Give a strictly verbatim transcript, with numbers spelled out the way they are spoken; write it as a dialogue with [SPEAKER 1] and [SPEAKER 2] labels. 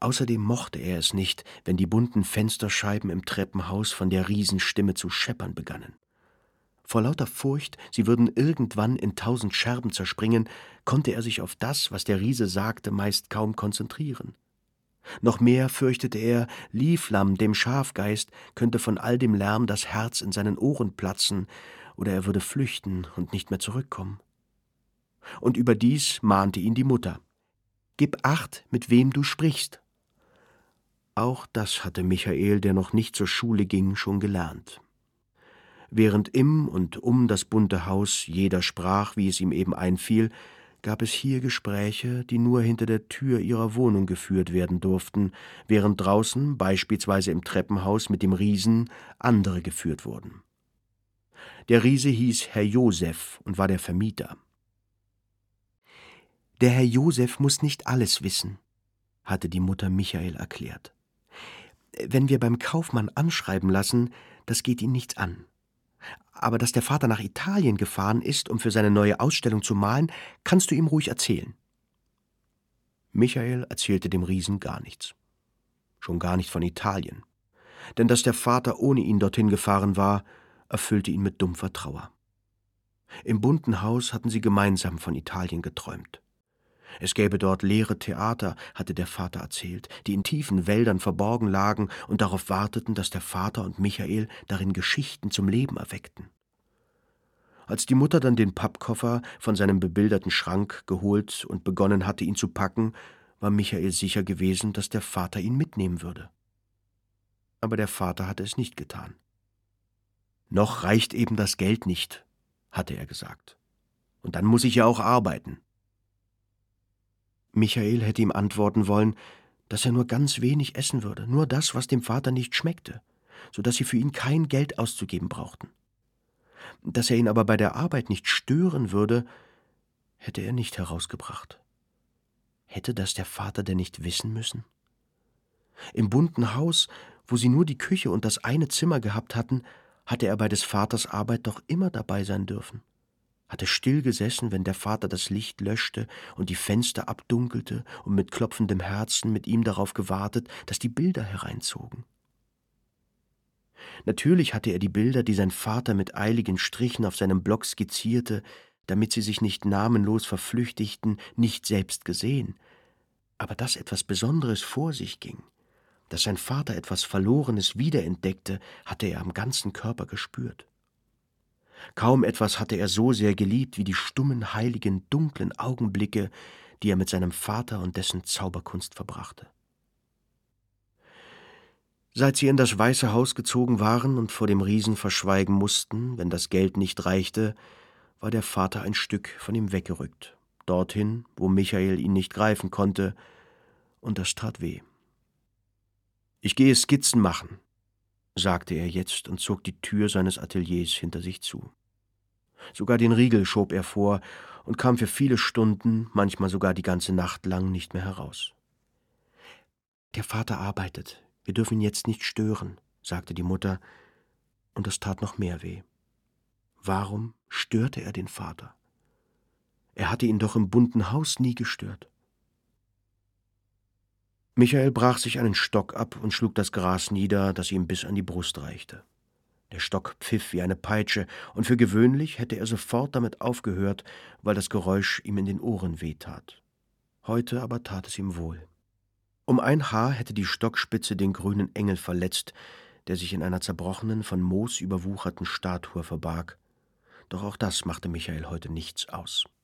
[SPEAKER 1] Außerdem mochte er es nicht, wenn die bunten Fensterscheiben im Treppenhaus von der Riesenstimme zu scheppern begannen. Vor lauter Furcht, sie würden irgendwann in tausend Scherben zerspringen, konnte er sich auf das, was der Riese sagte, meist kaum konzentrieren. Noch mehr fürchtete er, Lieflam, dem Schafgeist, könnte von all dem Lärm das Herz in seinen Ohren platzen, oder er würde flüchten und nicht mehr zurückkommen. Und überdies mahnte ihn die Mutter: »Gib acht, mit wem du sprichst.« Auch das hatte Michael, der noch nicht zur Schule ging, schon gelernt. Während im und um das bunte Haus jeder sprach, wie es ihm eben einfiel, gab es hier Gespräche, die nur hinter der Tür ihrer Wohnung geführt werden durften, während draußen, beispielsweise im Treppenhaus mit dem Riesen, andere geführt wurden. Der Riese hieß Herr Josef und war der Vermieter. »Der Herr Josef muß nicht alles wissen«, hatte die Mutter Michael erklärt. »Wenn wir beim Kaufmann anschreiben lassen, das geht ihn nichts an. Aber dass der Vater nach Italien gefahren ist, um für seine neue Ausstellung zu malen, kannst du ihm ruhig erzählen.« Michael erzählte dem Riesen gar nichts. Schon gar nicht von Italien. Denn dass der Vater ohne ihn dorthin gefahren war, erfüllte ihn mit dumpfer Trauer. Im bunten Haus hatten sie gemeinsam von Italien geträumt. Es gäbe dort leere Theater, hatte der Vater erzählt, die in tiefen Wäldern verborgen lagen und darauf warteten, dass der Vater und Michael darin Geschichten zum Leben erweckten. Als die Mutter dann den Pappkoffer von seinem bebilderten Schrank geholt und begonnen hatte, ihn zu packen, war Michael sicher gewesen, dass der Vater ihn mitnehmen würde. Aber der Vater hatte es nicht getan. »Noch reicht eben das Geld nicht«, hatte er gesagt. »Und dann muss ich ja auch arbeiten.« Michael hätte ihm antworten wollen, dass er nur ganz wenig essen würde, nur das, was dem Vater nicht schmeckte, so dass sie für ihn kein Geld auszugeben brauchten. Dass er ihn aber bei der Arbeit nicht stören würde, hätte er nicht herausgebracht. Hätte das der Vater denn nicht wissen müssen? Im bunten Haus, wo sie nur die Küche und das eine Zimmer gehabt hatten, hatte er bei des Vaters Arbeit doch immer dabei sein dürfen. Hatte still gesessen, wenn der Vater das Licht löschte und die Fenster abdunkelte, und mit klopfendem Herzen mit ihm darauf gewartet, dass die Bilder hereinzogen. Natürlich hatte er die Bilder, die sein Vater mit eiligen Strichen auf seinem Block skizzierte, damit sie sich nicht namenlos verflüchtigten, nicht selbst gesehen. Aber dass etwas Besonderes vor sich ging, dass sein Vater etwas Verlorenes wiederentdeckte, hatte er am ganzen Körper gespürt. Kaum etwas hatte er so sehr geliebt wie die stummen, heiligen, dunklen Augenblicke, die er mit seinem Vater und dessen Zauberkunst verbrachte. Seit sie in das Weiße Haus gezogen waren und vor dem Riesen verschweigen mussten, wenn das Geld nicht reichte, war der Vater ein Stück von ihm weggerückt, dorthin, wo Michael ihn nicht greifen konnte, und das tat weh. »Ich gehe Skizzen machen«, sagte er jetzt und zog die Tür seines Ateliers hinter sich zu. Sogar den Riegel schob er vor und kam für viele Stunden, manchmal sogar die ganze Nacht lang, nicht mehr heraus. »Der Vater arbeitet, wir dürfen ihn jetzt nicht stören«, sagte die Mutter, und das tat noch mehr weh. Warum störte er den Vater? Er hatte ihn doch im bunten Haus nie gestört. Michael brach sich einen Stock ab und schlug das Gras nieder, das ihm bis an die Brust reichte. Der Stock pfiff wie eine Peitsche, und für gewöhnlich hätte er sofort damit aufgehört, weil das Geräusch ihm in den Ohren wehtat. Heute aber tat es ihm wohl. Um ein Haar hätte die Stockspitze den grünen Engel verletzt, der sich in einer zerbrochenen, von Moos überwucherten Statue verbarg. Doch auch das machte Michael heute nichts aus.